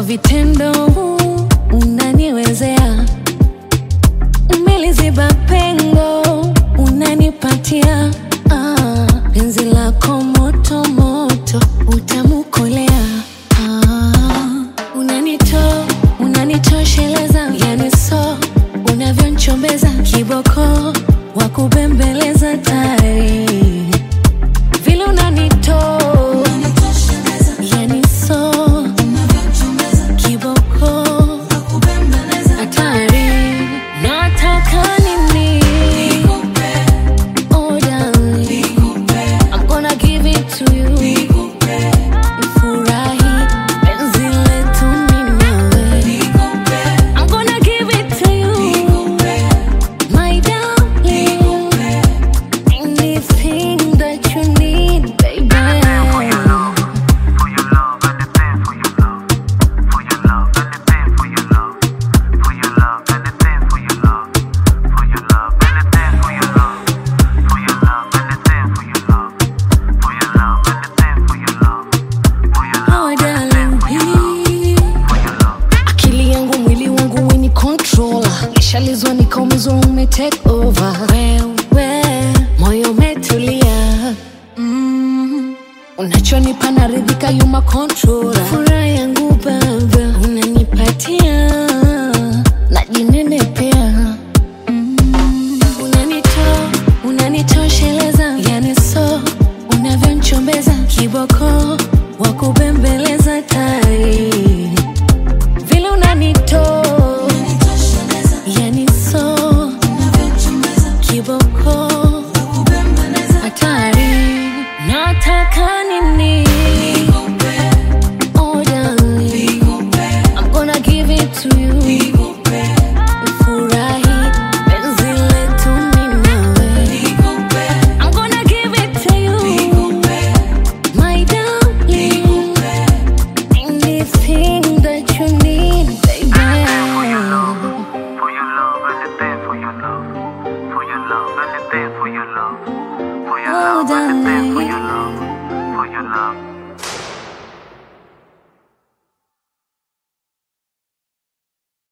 vitendo unaniwezea, umeliziba pengo unanipatia. Penzi lako moto moto utamukolea. Unanitosheleza, yani so unavyonchombeza, kiboko wakubembeleza tari vile unanitosheleza, yani so unavyonchombeza, kiboko wakubembeleza tari. Nataka nini? Oh darling, I'm gonna give it to you. Nishalizwa nikaumizwa, ume take over. Wewe moyo umetulia, unachonipa naridhika, you my controller.